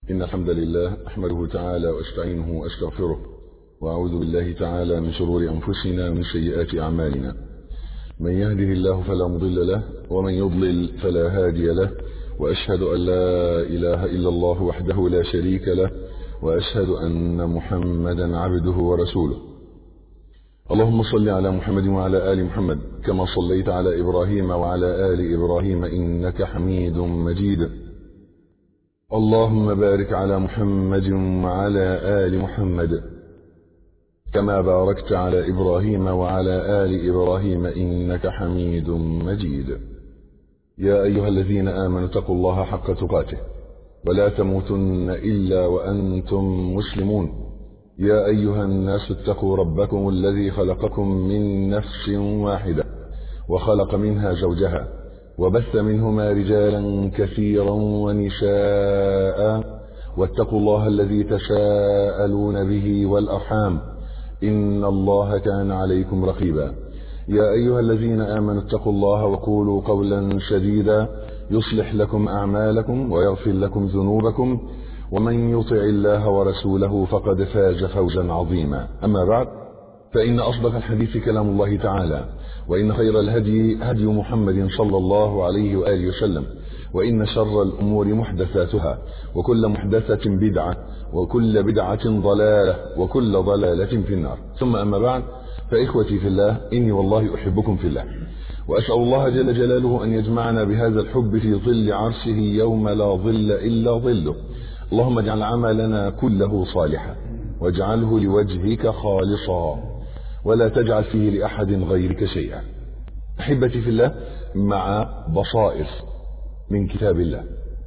إن الحمد لله أحمده تعالى وأستعينه وأستغفره، وأعوذ بالله تعالى من شرور أنفسنا ومن سيئات أعمالنا. من يهده الله فلا مضل له، ومن يضلل فلا هادي له، وأشهد أن لا إله إلا الله وحده لا شريك له، وأشهد أن محمدا عبده ورسوله. اللهم صل على محمد وعلى آل محمد كما صليت على إبراهيم وعلى آل إبراهيم إنك حميد مجيد. اللهم بارك على محمد وعلى آل محمد كما باركت على إبراهيم وعلى آل إبراهيم إنك حميد مجيد. يا أيها الذين آمنوا اتقوا الله حق تقاته ولا تموتن إلا وأنتم مسلمون. يا أيها الناس اتقوا ربكم الذي خلقكم من نفس واحدة وخلق منها زوجها وبث منهما رجالا كثيرا ونساء، واتقوا الله الذي تساءلون به والأرحام إن الله كان عليكم رقيبا. يا أيها الذين آمنوا اتقوا الله وقولوا قولا سديدا يصلح لكم أعمالكم ويغفر لكم ذنوبكم، ومن يطع الله ورسوله فقد فاز فوزا عظيما. أما بعد، فإن أصدق الحديث كلام الله تعالى، وإن خير الهدي هدي محمد صلى الله عليه وآله وسلم، وإن شر الأمور محدثاتها، وكل محدثة بدعة، وكل بدعة ضلالة، وكل ضلالة في النار. ثم أما بعد، فإخوتي في الله، إني والله أحبكم في الله، وأسأل الله جل جلاله أن يجمعنا بهذا الحب في ظل عرشه يوم لا ظل إلا ظله. اللهم اجعل عملنا كله صالحا، واجعله لوجهك خالصا، ولا تجعل فيه لأحد غيرك شيئا. أحبتي في الله، مع بصائر من كتاب الله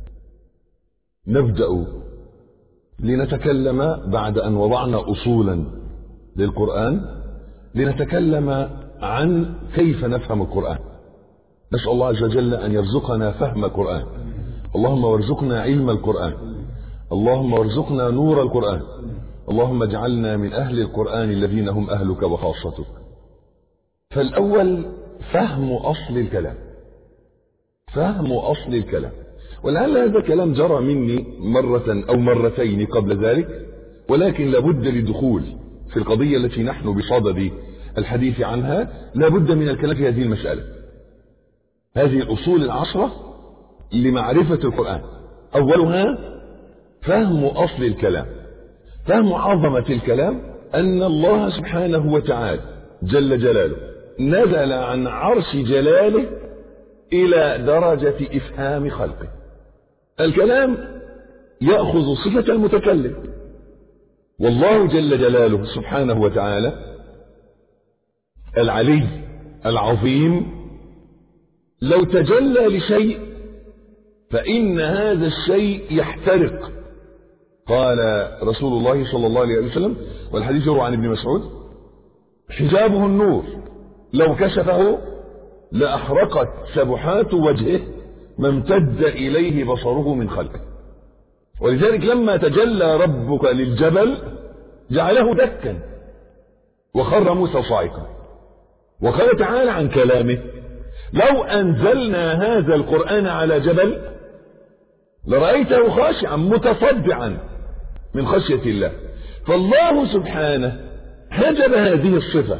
نبدأ لنتكلم بعد أن وضعنا أصولا للقرآن، لنتكلم عن كيف نفهم القرآن. نسأل الله عز وجل أن يرزقنا فهم القرآن. اللهم وارزقنا علم القرآن، اللهم وارزقنا نور القرآن، اللهم اجعلنا من أهل القرآن الذين هم أهلك وخاصتك. فالأول فهم أصل الكلام، فهم أصل الكلام. ولعل هذا الكلام جرى مني مرة أو مرتين قبل ذلك، ولكن لابد للدخول في القضية التي نحن بصدد الحديث عنها، لابد من الكلام في هذه المسألة، هذه الأصول العشرة لمعرفة القرآن. أولها فهم أصل الكلام، فهم عظمة الكلام، أن الله سبحانه وتعالى جل جلاله نزل عن عرش جلاله إلى درجة إفهام خلقه. الكلام يأخذ صفة المتكلم، والله جل جلاله سبحانه وتعالى العلي العظيم لو تجلى لشيء فإن هذا الشيء يحترق. قال رسول الله صلى الله عليه وسلم، والحديث يروى عن ابن مسعود: حجابه النور لو كشفه لأحرقت سبحات وجهه ما امتد إليه بصره من خلقه. ولذلك لما تجلى ربك للجبل جعله دكا وخر موسى صاعقا. وقال تعالى عن كلامه: لو أنزلنا هذا القرآن على جبل لرأيته خاشعا متصدعا من خشية الله. فالله سبحانه حجب هذه الصفة،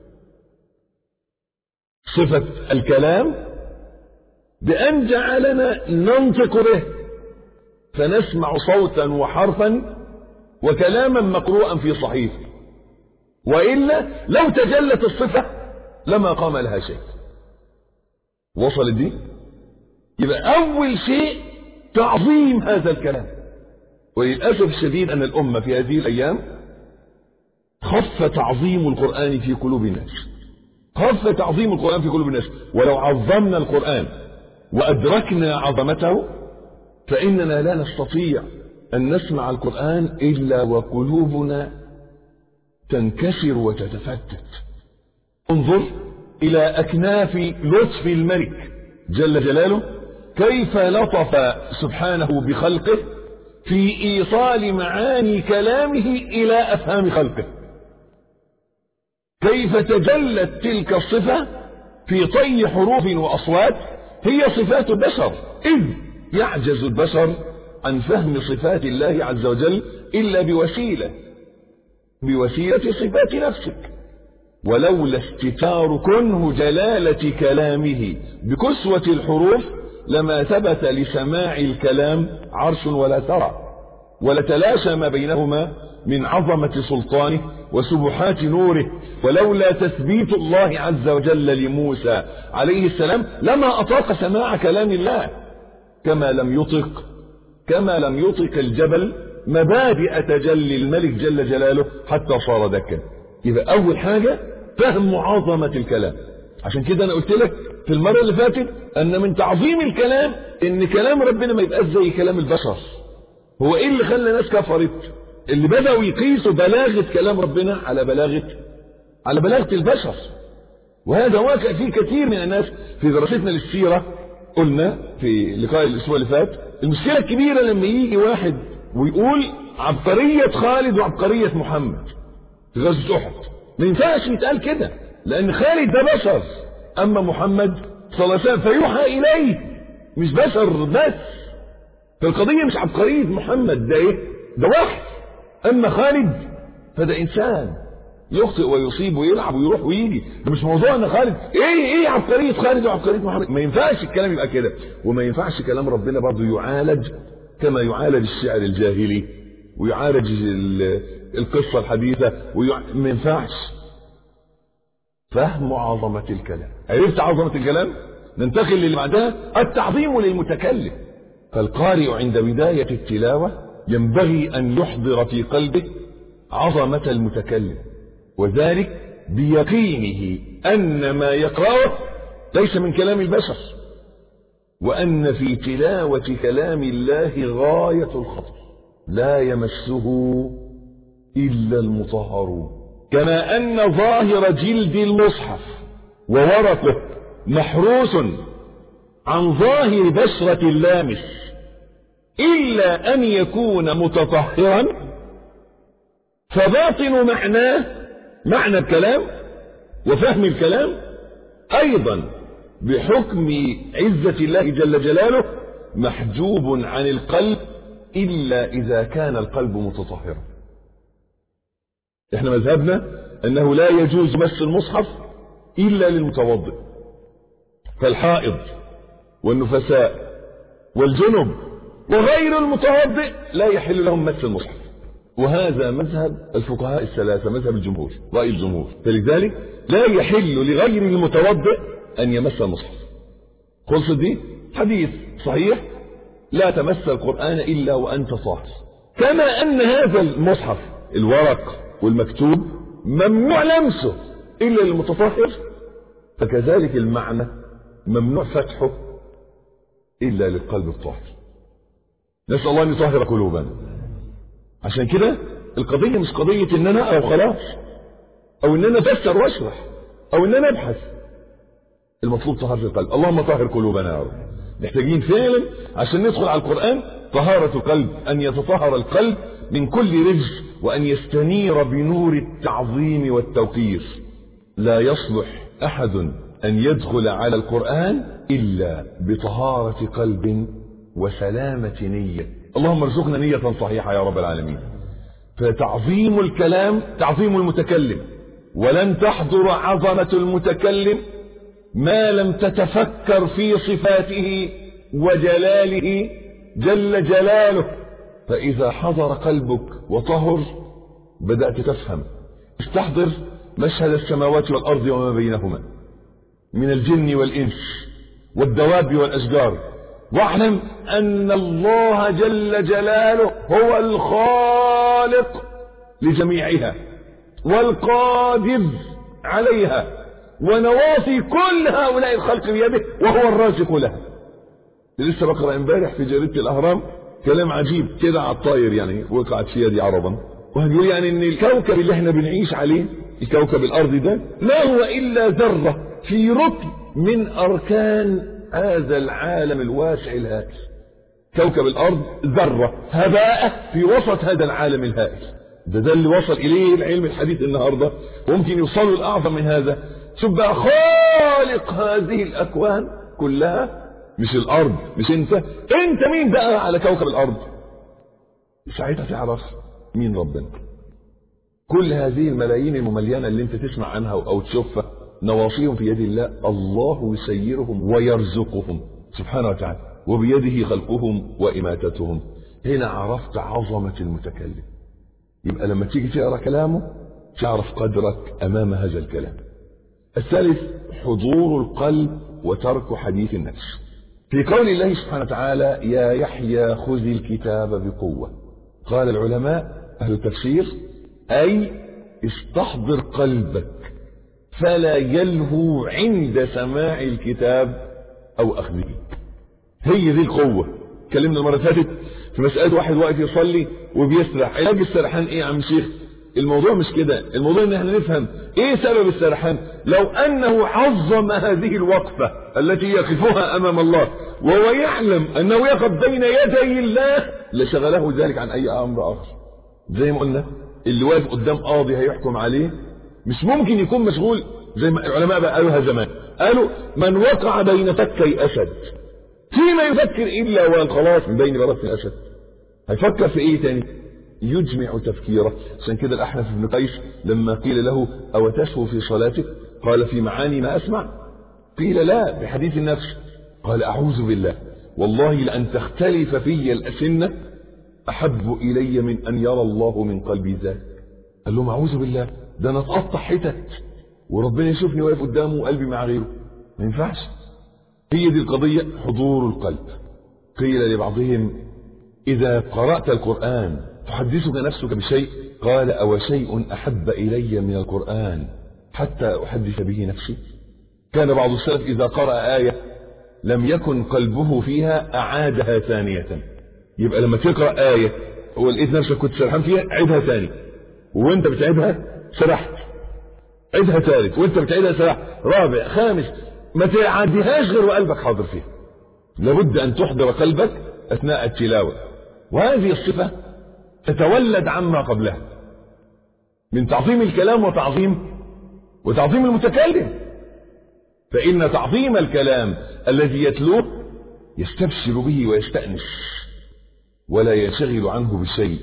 صفة الكلام، بأن جعلنا ننطق به، فنسمع صوتا وحرفا وكلاما مقروءا في صحيح. وإلا لو تجلت الصفة لما قام لها شيء. وصل دي؟ يبقى أول شيء تعظيم هذا الكلام. وللأسف الشديد أن الأمة في هذه الأيام خف تعظيم القرآن في قلوب الناس، خف تعظيم القرآن في قلوب الناس. ولو عظمنا القرآن وأدركنا عظمته فإننا لا نستطيع أن نسمع القرآن إلا وقلوبنا تنكسر وتتفتت. انظر إلى أكناف لطف الملك جل جلاله، كيف لطف سبحانه بخلقه في إيصال معاني كلامه إلى أفهام خلقه. كيف تجلت تلك الصفة في طي حروف وأصوات هي صفات البشر، إذ يعجز البشر عن فهم صفات الله عز وجل إلا بوسيلة صفات نفسك. ولولا استتار كنه جلالة كلامه بكسوة الحروف لما ثبت لسماع الكلام عرش ولا ثرى، ولتلاشى ما بينهما من عظمة سلطانه وسبحات نوره. ولولا تثبيت الله عز وجل لموسى عليه السلام لما أطاق سماع كلام الله، كما لم يطق الجبل مبادئ تجلي الملك جل جلاله حتى صار دكا. يبقى أول حاجة فهم عظمة الكلام. عشان كده أنا قلت لك في المرة اللي فاتت أن من تعظيم الكلام إن كلام ربنا ما يبقاش زي كلام البشر. هو إيه اللي خلى ناس كفرت؟ اللي بدأوا يقيسوا بلاغة كلام ربنا على بلاغة البشر. وهذا واقع فيه كثير من الناس. في دراستنا للسيرة قلنا في لقاء الأسبوع اللي فات المشكلة الكبيرة لما يجي واحد ويقول عبقرية خالد وعبقرية محمد في غزوة أحد. ما ينفعش يتقال كده، لأن خالد ده بشر، أما محمد صلى الله عليه وسلم فيوحى إليه مش بشر بس. فالقضية مش عبقرية محمد ده إيه؟ ده وحي. أما خالد فده إنسان يخطئ ويصيب ويلعب ويروح ويجي. ده مش موضوع أن خالد إيه عبقرية خالد وعبقرية محمد. ما ينفعش الكلام يبقى كده. وما ينفعش كلام ربنا برضه يعالج كما يعالج الشعر الجاهلي ويعالج القصة الحديثة ما ينفعش. فهم عظمة الكلام. عرفت عظمة الكلام؟ ننتقل للي بعدها التعظيم للمتكلم. فالقارئ عند بداية التلاوة ينبغي أن يحضر في قلبه عظمة المتكلم، وذلك بيقينه أن ما يقرأه ليس من كلام البشر، وأن في تلاوة كلام الله غاية الخطر لا يمسه إلا المطهرون. كما أن ظاهر جلد المصحف وورقه محروس عن ظاهر بشرة اللامس إلا أن يكون متطهرا، فباطن معنى الكلام وفهم الكلام أيضا بحكم عزة الله جل جلاله محجوب عن القلب إلا إذا كان القلب متطهرا. احنا مذهبنا أنه لا يجوز مس المصحف إلا للمتوضئ، فالحائض والنفساء والجنب وغير المتوضئ لا يحل لهم مس المصحف. وهذا مذهب الفقهاء الثلاثة، مذهب الجمهور، رأي الجمهور. فلذلك لا يحل لغير المتوضئ أن يمس المصحف. خلص دي حديث صحيح لا تمس القرآن إلا وأنت طاهر. كما أن هذا المصحف الورق والمكتوب ممنوع لمسه إلا للمتطهر، فكذلك المعنى ممنوع فتحه إلا للقلب الطاهر. نسأل الله أن يطهر قلوبنا. عشان كده القضية مش قضية إن أنا أو خلاص أو إن أنا أفسر وأشرح أو إن أنا أبحث. المطلوب طهارة القلب. اللهم طهر قلوبنا يا رب. محتاجين فعلا عشان ندخل على القرآن طهارة القلب، أن يتطهر القلب من كل رجس وأن يستنير بنور التعظيم والتوقير. لا يصلح أحد أن يدخل على القرآن إلا بطهارة قلب وسلامة نية. اللهم ارزقنا نية صحيحة يا رب العالمين. فتعظيم الكلام تعظيم المتكلم، ولن تحضر عظمة المتكلم ما لم تتفكر في صفاته وجلاله جل جلاله. فإذا حضر قلبك وطهر بدأت تفهم. استحضر مشهد السماوات والأرض وما بينهما من الجن والإنس والدواب والأشجار، واعلم أن الله جل جلاله هو الخالق لجميعها والقادر عليها، ونواصي كل هؤلاء الخلق بيده وهو الرازق لها. لسه بقرأ امبارح في جريدة الأهرام كلام عجيب كده على الطاير، يعني وقعت في يدي عربا، وهنقول يعني ان الكوكب اللي احنا بنعيش عليه الكوكب الأرضي ده ما هو إلا ذرة في ركن من أركان هذا العالم الواسع الهائل. كوكب الأرض ذرة هباء في وسط هذا العالم الهائل. ده اللي وصل إليه العلم الحديث النهاردة، وممكن يوصلوا الأعظم من هذا. شوف بقى خالق هذه الأكوان كلها، مش الأرض، مش انت مين بقى على كوكب الأرض؟ ساعتها تعرف مين ربنا. كل هذه الملايين المملينة اللي انت تسمع عنها او تشوفها نواصيهم في يد الله، الله يسيرهم ويرزقهم سبحانه وتعالى، وبيده خلقهم وإماتتهم. هنا عرفت عظمة المتكلم. يبقى لما تيجي تقرأ كلامه تعرف قدرك أمام هذا الكلام. الثالث حضور القلب وترك حديث النفس. في قول الله سبحانه وتعالى يا يحيى خذ الكتاب بقوة، قال العلماء أهل التفسير أي استحضر قلبك فلا يلهو عند سماع الكتاب أو أخذه. هي دي القوة. كلمنا المرة فاتت في مسألة واحد واقف يصلي وبيسرح. علاج السرحان ايه يا عم شيخ؟ الموضوع مش كده، الموضوع ان احنا نفهم ايه سبب السرحان. لو انه عظم هذه الوقفة التي يقفها امام الله وهو يعلم انه يقف بين يدي الله لشغله ذلك عن اي امر اخر. زي ما قلنا اللي واقف قدام قاضي هيحكم عليه مش ممكن يكون مشغول، زي ما العلماء بقى قالوها زمان، قالوا من وقع بين فكي اسد فيما يفكر الا والخلاص من بين براسة الاسد. هيفكر في ايه تاني؟ يجمع تفكيره. عشان كده الأحنف بن قيس لما قيل له أو تسهو في صلاتك قال في معاني ما أسمع، قيل لا بحديث النفس، قال أعوذ بالله والله لأن تختلف في الأسنة أحب إلي من أن يرى الله من قلبي ذلك. قال لهم أعوذ بالله، ده أنا اتقطع حتت وربنا يشوفني واقف قدامه وقلبي مع غيره، ما ينفعش. هي دي القضية، حضور القلب. قيل لبعضهم إذا قرأت القرآن تحدثك نفسك بشيء؟ قال أو شيء أحب إلي من القرآن حتى أحدث به نفسي؟ كان بعض السلف إذا قرأ آية لم يكن قلبه فيها أعادها ثانية. يبقى لما تقرأ آية ولقيت نفسك كنت سرحان فيها عيدها ثاني، وانت بتعيدها سرحت، عيدها ثالث وانت بتعيدها سرحت، رابع خامس، ما تعاديهاش غير وقلبك حاضر فيها. لابد أن تحضر قلبك أثناء التلاوة. وهذه الصفة تتولد عما قبلها من تعظيم الكلام وتعظيم المتكلم. فإن تعظيم الكلام الذي يتلوه يستبشر به ويستأنس ولا ينشغل عنه بشيء.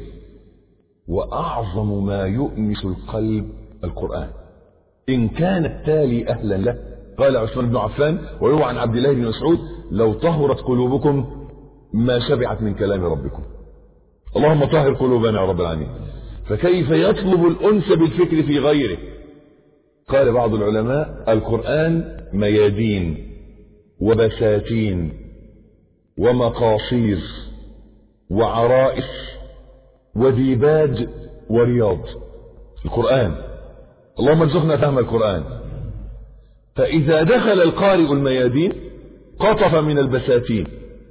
وأعظم ما يؤنس القلب القرآن إن كان التالي أهلا له. قال عثمان بن عفان ويروى عن عبد الله بن مسعود لو طهرت قلوبكم ما شبعت من كلام ربكم. اللهم طهر قلوبنا يا رب العالمين. فكيف يطلب الأنس بالفكر في غيره؟ قال بعض العلماء القرآن ميادين وبساتين ومقاصير وعرائس وديباج ورياض. القرآن اللهم ارزقنا فهم القرآن. فإذا دخل القارئ الميادين قطف من البساتين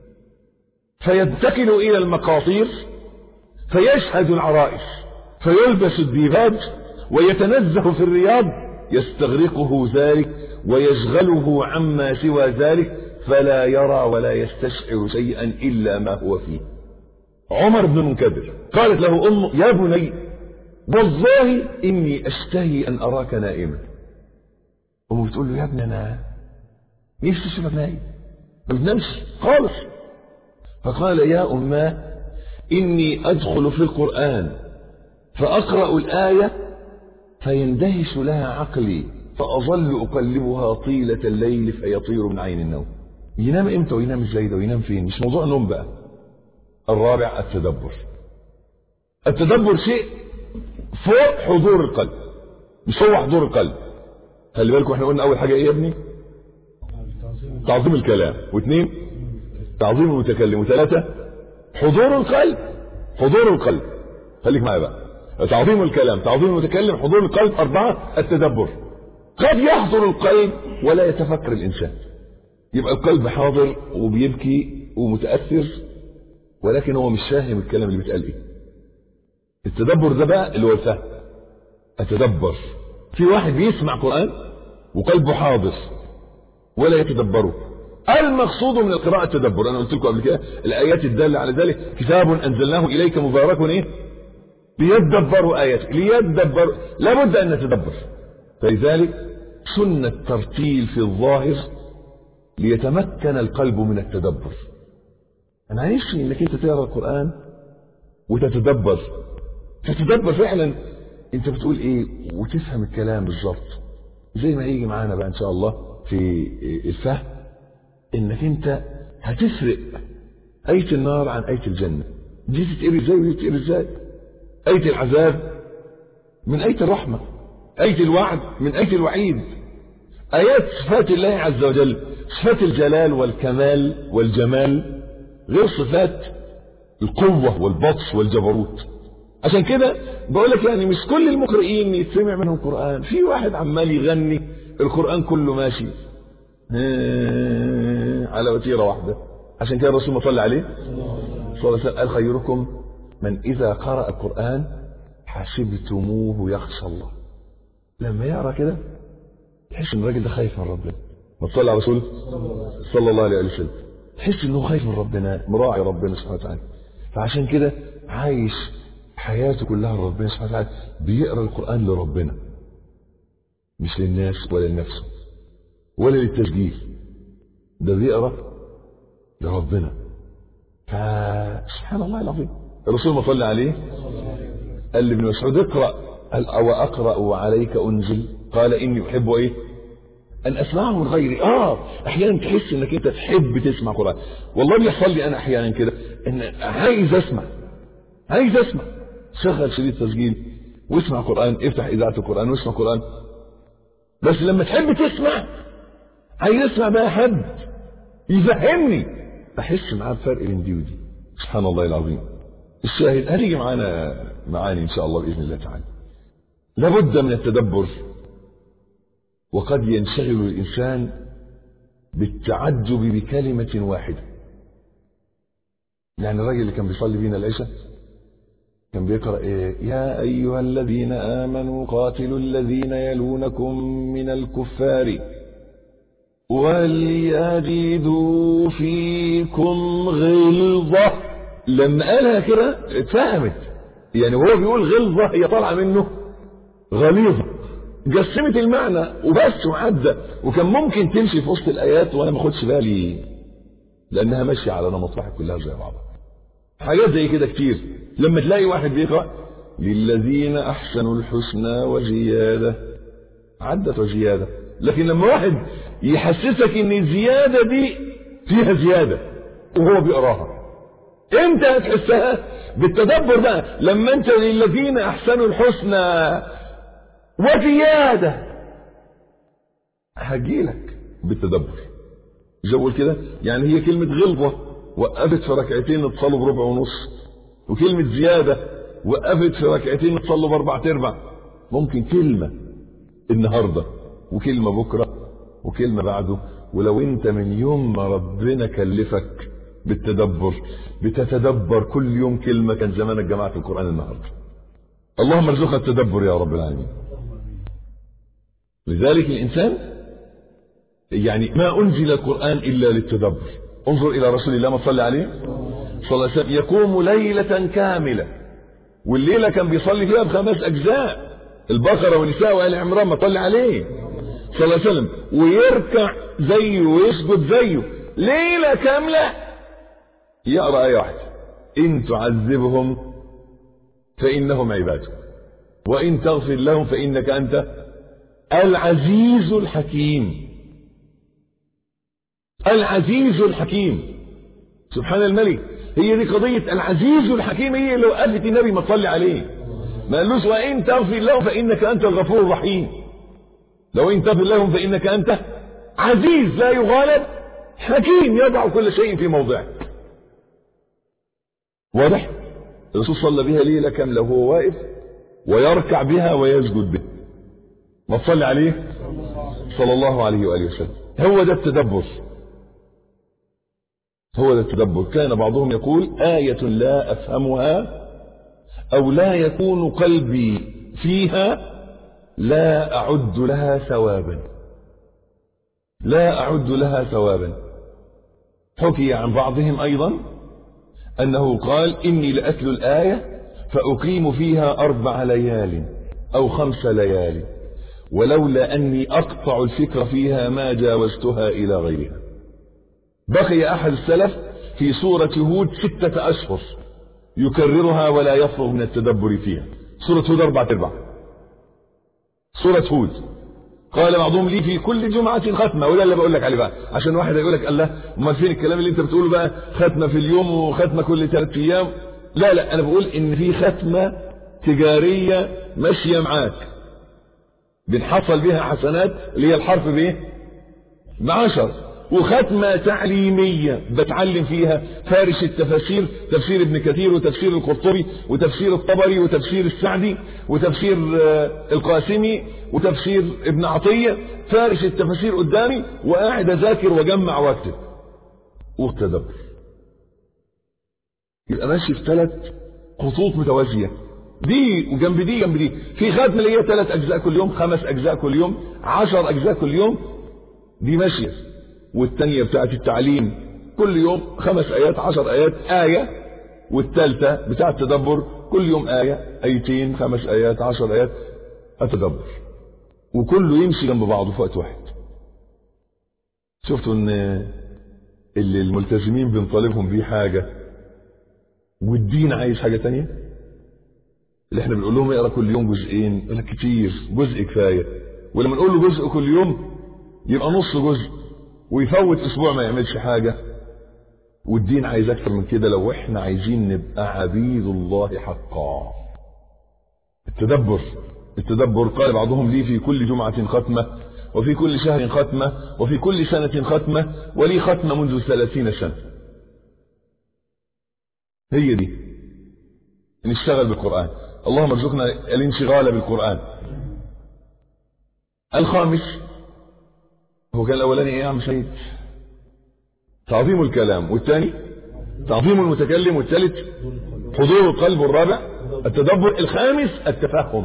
فيتكل إلى المقاصير فيشهد العرائس فيلبس الديباج ويتنزه في الرياض يستغرقه ذلك ويشغله عما سوى ذلك فلا يرى ولا يستشعر شيئا إلا ما هو فيه. عمر بن المنكدر قالت له أمه يا بني والله إني أشتهي أن أراك نائما. أمه بتقول له يا ابني أنا نفسي أشوفك نايم ما بتنامش خالص. فقال يا أماه إني أدخل في القرآن فأقرأ الآية فيندهش لها عقلي فأظل أقلبها طيلة الليل فيطير من عين النوم. ينام إمتى وينام إزاي ده وينام فين؟ مش موضوع نوم بقى. الرابع التدبر. التدبر شيء فوق حضور القلب، مش هو حضور القلب. خلي بالكم احنا قلنا أول حاجة إيه يا ابني؟ تعظيم الكلام، واثنين تعظيم المتكلم، وثلاثة حضور القلب. حضور القلب خليك معايا بقى. تعظيم الكلام، تعظيم المتكلم، حضور القلب. أربعة التدبر. قد يحضر القلب ولا يتفكر الإنسان، يبقى القلب حاضر وبيبكي ومتأثر ولكن هو مش فاهم الكلام اللي بيتقال ايه. التدبر ده بقى اللي هو الفهم. التدبر في واحد بيسمع قرآن وقلبه حاضر ولا يتدبره. المقصود من القراءة التدبر. انا قلت لكم قبل كده الايات الدالة على ذلك كتاب انزلناه اليك مبارك ايه ليدبروا اياته. ليدبروا لابد ان نتدبر. فلذلك سنة ترتيل في الظاهر ليتمكن القلب من التدبر. انا عايز انك انت تقرا القرآن وتتدبر فعلا انت بتقول ايه وتفهم الكلام بالظبط زي ما يجي معانا بقى ان شاء الله في الفهم، انك انت هتفرق آية النار عن آية الجنة. دي تتقري ازاي ودي تتقري ازاي. آية العذاب من آية الرحمة، آية الوعد من آية الوعيد. آيات صفات الله عز وجل، صفات الجلال والكمال والجمال، غير صفات القوة والبطش والجبروت. عشان كده بقولك يعني مش كل المقرئين يتسمع منهم قرآن. في واحد عمال يغني القرآن كله ماشي على وتيرة واحدة. عشان كده الرسول ما صلى عليه صلى الله عليه وسلم قال خيركم من إذا قرأ القرآن حسبتموه يخشى الله. لما يقرأ كده تحس ان الراجل ده خايف من ربنا. ما تصلي على رسول صلى الله عليه وسلم، تحس انه خايف من ربنا، مراعي ربنا سبحانه وتعالى. فعشان كده عايش حياته كلها لربنا سبحانه وتعالى، بيقرأ القرآن لربنا مش للناس ولا لنفسه ولا للتسجيل، ده بيقرأ لربنا. فسبحان الله العظيم. الرسول ما صلى عليه قال لابن مسعود اقرأ، قال أو أقرأ عليك أنزل؟ قال إني أحب إيه؟ أن أسمعه من غيري. أحيانا تحس إنك أنت تحب تسمع قرآن. والله بيحصل لي أنا أحيانا كده إن عايز أسمع. شغل شريط تسجيل واسمع قرآن، افتح إذاعة القرآن واسمع قرآن. بس لما تحب تسمع عايز أسمع بقى حد يفهمني، أحس معاه بفرق بين دي ودي. سبحان الله العظيم. الشاهد هتيجي معاني إن شاء الله بإذن الله تعالى. لابد من التدبر. وقد ينشغل الإنسان بالتعجب بكلمة واحدة. يعني الراجل اللي كان بيصلي بينا العشاء كان بيقرأ إيه؟ يا أيها الذين آمنوا قاتلوا الذين يلونكم من الكفار وليجدوا فيكم غلظة. لما قالها كده اتفهمت، يعني وهو بيقول غلظة هي طالعة منه غليظة، جسمت المعنى وبس وعدى. وكان ممكن تمشي في وسط الآيات وأنا ما اخدش بالي لأنها ماشية على نمط واحد كلها زي بعضها. حاجات زي كده كتير. لما تلاقي واحد بيقرأ للذين أحسنوا الحسنى وزيادة، عدت وزيادة. لكن لما واحد يحسسك ان الزيادة دي فيها زيادة وهو بيقراها، انت هتحسها بالتدبر بقى. لما انت للذين أحسنوا الحسنى وزيادة هجيلك بالتدبر. زول كده يعني هي كلمة غلظة وقفت في ركعتين اتصلوا بربع ونص، وكلمة زيادة وقفت في ركعتين اتصلوا باربع تربع. ممكن كلمة النهاردة وكلمة بكرة وكلمة بعده. ولو انت من يوم ما ربنا كلفك بالتدبر بتتدبر كل يوم كلمة، كان زمانك جماعة القرآن النهاردة. اللهم ارزقنا التدبر يا رب العالمين. لذلك الإنسان يعني ما أنزل القرآن إلا للتدبر. انظر إلى رسول الله ما صلى عليه صلى الله عليه وسلم يقوم ليلة كاملة، والليلة كان بيصلي فيها ب5 أجزاء، البقرة والنساء وآل عمران ما صلى عليه صلى الله عليه وسلم، ويركع زيه ويسجد زيه ليلة كاملة يقرأ آية واحدة: إن تعذبهم فإنهم عبادك وإن تغفر لهم فإنك أنت العزيز الحكيم. العزيز الحكيم سبحان الملك. هي دي قضية العزيز الحكيم، هي لو قالت النبي ما تصلي عليه ما قالوش وإن تغفر لهم فإنك أنت الغفور الرحيم. لو إن تغفر لهم فإنك أنت عزيز لا يغالب حكيم يضع كل شيء في موضعه. واضح؟ الرسول صلى بها ليلة كاملة وهو واقف ويركع بها ويسجد بها. ما تصلي عليه صلى الله عليه وآله وسلم. هو ده التدبر، هو ده التدبر. كان بعضهم يقول آية لا أفهمها أو لا يكون قلبي فيها لا أعد لها ثوابا، لا أعد لها ثوابا. حكي عن بعضهم أيضا أنه قال إني لأتلو الآية فأقيم فيها 4 ليال أو 5 ليال ولولا أني أقطع الفكر فيها ما جاوزتها إلى غيرها. بقي أحد السلف في سورة هود 6 أشهر يكررها ولا يفرغ من التدبر فيها. سورة هود 4/4. سورة هود قال بعضهم لي في كل جمعة ختمة، ولا اللي بقول لك عليه بقى عشان واحد يقول لك الله امال فين الكلام اللي انت بتقوله بقى ختمة في اليوم وختمة كل 3 ايام؟ لا انا بقول ان في ختمة تجارية ماشية معاك بنحصل بها حسنات اللي هي الحرف بايه؟ ب10، وختمة تعليمية بتعلم فيها فارش التفاسير، تفسير ابن كثير وتفسير القرطبي وتفسير الطبري وتفسير السعدي وتفسير القاسمي وتفسير ابن عطية، فارش التفاسير قدامي وقاعد اذاكر واجمع واكتب واتدبر. يبقى ماشي في 3 خطوط متوازية، دي وجنب دي جنب دي. في ختمة اللي هي 3 أجزاء كل يوم، 5 أجزاء كل يوم، 10 أجزاء كل يوم، دي ماشية. والتانية بتاعت التعليم كل يوم 5 آيات 10 آيات آية، والثالثة بتاعت التدبر كل يوم آية آيتين 5 آيات 10 آيات أتدبر، وكله يمشي جنب بعضه في وقت واحد. شفتوا ان اللي الملتزمين بنطالبهم بيه حاجة والدين عايز حاجة تانية؟ اللي احنا بنقول لهم اقرا كل يوم جزئين، يقول لك كتير، جزء كفاية. ولما نقول له جزء كل يوم يبقى نص جزء ويفوت اسبوع ما يعملش حاجة. والدين عايز اكتر من كده لو احنا عايزين نبقى عبيد الله حقا. التدبر قال بعضهم لي في كل جمعة ختمة، وفي كل شهر ختمة، وفي كل سنة ختمة، ولي ختمة منذ 30 سنة. هي دي نشتغل بالقرآن. اللهم ارزقنا الانشغال بالقرآن. الخامس هو كان الاولاني ايه يا عم سيد؟ تعظيم الكلام، والثاني تعظيم المتكلم، والثالث حضور القلب، والرابع التدبر، الخامس التفهم.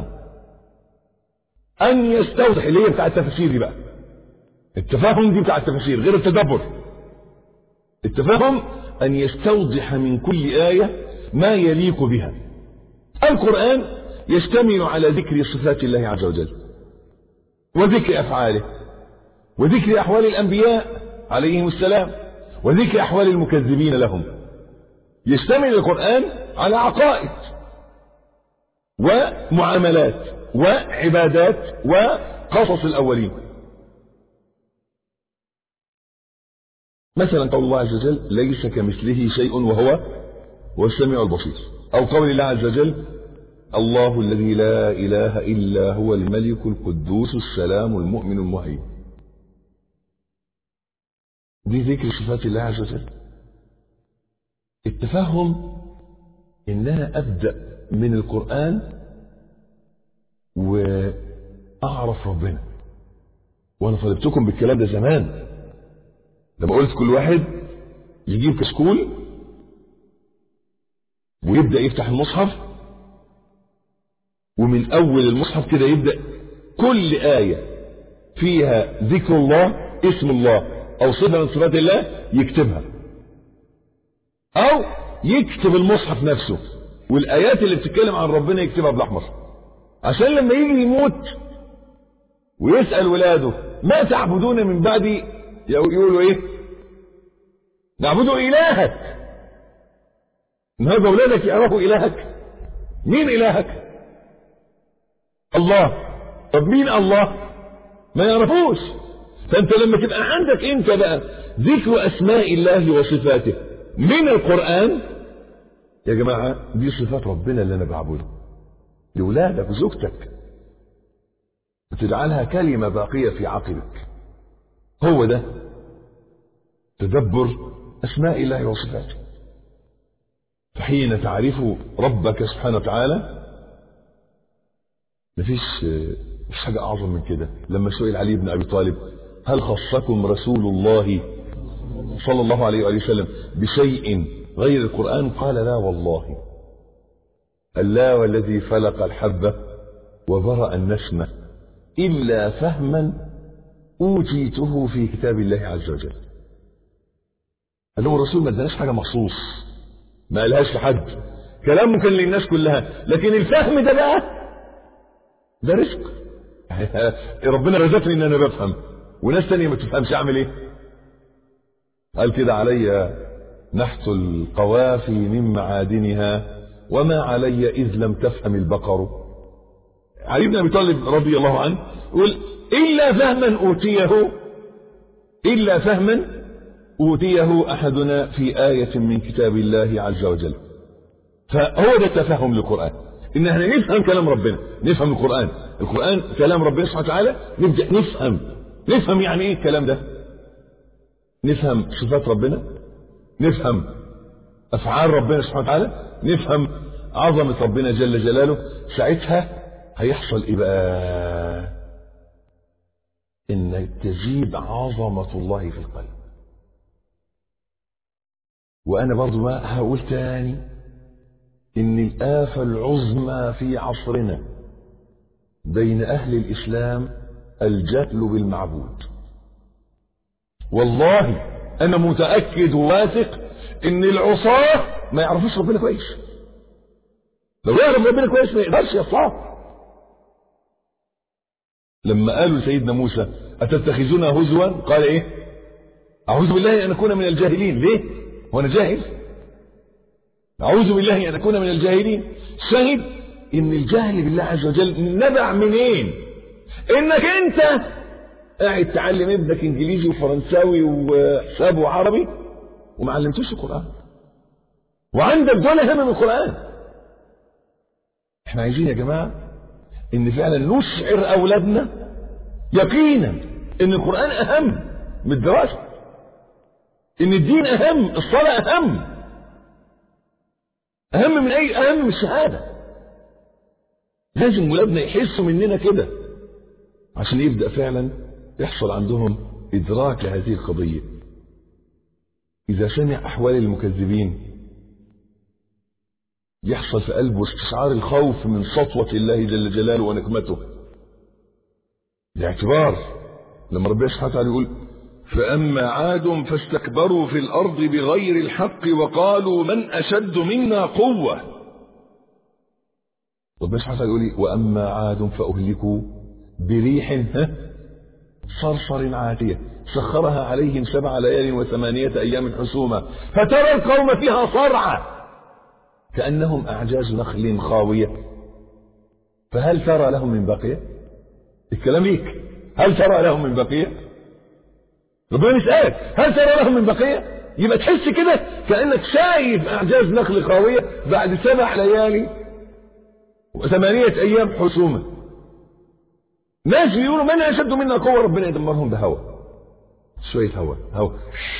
ان يستوضح، اللي هي بتاع التفسير دي بقى. التفهم دي بتاع التفسير غير التدبر. التفهم ان يستوضح من كل آية ما يليق بها. القرآن يشتمل على ذكر صفات الله عز وجل وذكر أفعاله وذكر أحوال الأنبياء عليهم السلام وذكر أحوال المكذبين لهم. يشتمل القرآن على عقائد ومعاملات وعبادات وقصص الأولين. مثلا قول الله عز وجل ليس كمثله شيء وهو السميع البصير، أو قول الله عز وجل الله الذي لا إله إلا هو الملك القدوس السلام المؤمن المهيمن. دي ذكر صفات الله عز وجل. التفهم إن أنا أبدأ من القرآن وأعرف ربنا. وأنا طلبتكم بالكلام ده زمان لما قلت كل واحد يجيب كشكول ويبدأ يفتح المصحف، ومن أول المصحف كده يبدأ كل آية فيها ذكر الله، اسم الله أو صفة من صفات الله يكتبها، أو يكتب المصحف نفسه والآيات اللي بتتكلم عن ربنا يكتبها بالأحمر، عشان لما يجي يموت ويسأل ولاده ما تعبدون من بعدي يقولوا إيه؟ نعبد إلهك. النهارده أولادك يعرفوا إلهك. مين إلهك؟ الله. طب مين الله؟ ما يعرفوش. فأنت لما تبقى عندك أنت بقى ذكر أسماء الله وصفاته من القرآن، يا جماعة دي صفات ربنا اللي أنا بعبده لأولادك وزوجتك، وتجعلها كلمة باقية في عقلك. هو ده تدبر أسماء الله وصفاته. فحين تعرف ربك سبحانه وتعالى مفيش حاجة أعظم من كده. لما سئل علي بن أبي طالب هل خصكم رسول الله صلى الله عليه وآله وسلم بشيء غير القرآن؟ قال لا والله، ألا والذي فلق الحبة وبرأ النسمة إلا فهما أوتيته في كتاب الله عز وجل. قال لهم الرسول ما اداناش حاجة مخصوص، ما قالهاش لحد، كلام ممكن للناس كلها، لكن الفهم ده بقى ده رزق. ربنا رزقني ان انا بفهم وناس تانية ما تفهمش، اعمل ايه؟ قال كده علي نحت القوافي من معادنها وما علي إذ لم تفهم البقر. علي بن أبي طالب رضي الله عنه يقول إلا فهما أوتيه أحدنا في آية من كتاب الله عز وجل. فهو ده التفهم للقرآن، إن احنا نفهم كلام ربنا، نفهم القرآن كلام ربنا سبحانه وتعالى، نبدأ نفهم يعني إيه الكلام ده، نفهم صفات ربنا، نفهم أفعال ربنا سبحانه وتعالى، نفهم عظمة ربنا جل جلاله. ساعتها هيحصل إيه بقى؟ إن تزيد عظمة الله في القلب. وأنا برضو ما هقول تاني إن الآفة العظمى في عصرنا بين أهل الإسلام الجهل بالمعبود. والله أنا متأكد وواثق إن العصاة ما يعرفوش ربنا كويس. لو يعرف ربنا كويس ما يقدرش يطلع. لما قالوا سيدنا موسى أتتخذنا هزوا، قال إيه؟ أعوذ بالله أن أكون من الجاهلين. ليه؟ هو أنا جاهل؟ أعوذ بالله أن أكون من الجاهلين. شاهد إن الجهل بالله عز وجل نبع منين؟ إنك أنت قاعد تعلم ابنك إنجليزي وفرنساوي وحساب وعربي وما علمتوش القرآن، وعندك دول هم من القرآن. احنا عايزين يا جماعة إن فعلا نشعر أولادنا يقينا إن القرآن أهم من الدراسة، إن الدين أهم، الصلاة أهم من الشهادة. لازم ولادنا يحسوا مننا كده عشان يبدأ فعلا يحصل عندهم إدراك لهذه القضية. إذا سمع أحوال المكذبين يحصل في قلبه استشعار الخوف من سطوة الله جل جلاله ونقمته. الاعتبار لما ربنا سبحانه وتعالى يقول فأما عاد فاستكبروا في الأرض بغير الحق وقالوا من أشد منا قوة. ربنا سبحانه وتعالى يقول وأما عاد فأهلكوا بريح صرصر عاتية سخرها عليهم 7 ليال و8 أيام حسوما فترى القوم فيها صرعى كأنهم أعجاز نخل خاوية فهل ترى لهم من بقية؟ الكلام ليك، هل ترى لهم من بقية؟ ربنا يسألك هل ترى لهم من بقية؟ يبقى تحس كده كأنك شايف أعجاز نخل خاوية بعد 7 ليالي و8 أيام حسوما. ناس يقولوا من أشد منا قوة، ربنا يدمرهم بهوى، شوية هوى.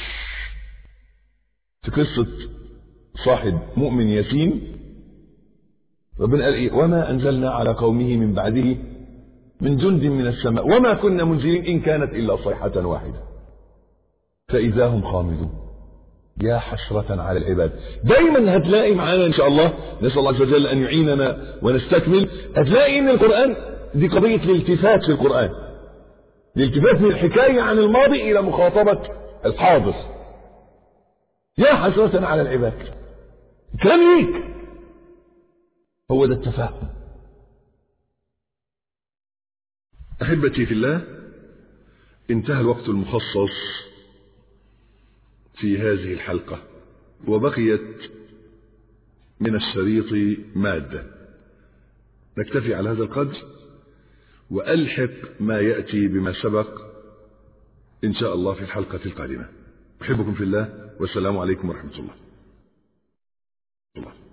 في قصة صاحب مؤمن ياسين ربنا قال إيه وما أنزلنا على قومه من بعده من جند من السماء وما كنا منزلين إن كانت إلا صيحة واحدة فإذا هم خامدون. يا حسرة على العباد. دايما هتلاقي معانا إن شاء الله، نسأل الله عز وجل أن يعيننا ونستكمل، هتلاقي إن القرآن دي قضية الالتفات في القرآن، الالتفات من الحكاية عن الماضي إلى مخاطبة الحاضر. يا حسرة على العباد، كلام ليك، هو ده التفاهم. أحبتي في الله، انتهى الوقت المخصص في هذه الحلقة وبقيت من الشريط مادة. نكتفي على هذا القدر وألحق ما يأتي بما سبق إن شاء الله في الحلقة القادمة. أحبكم في الله والسلام عليكم ورحمة الله.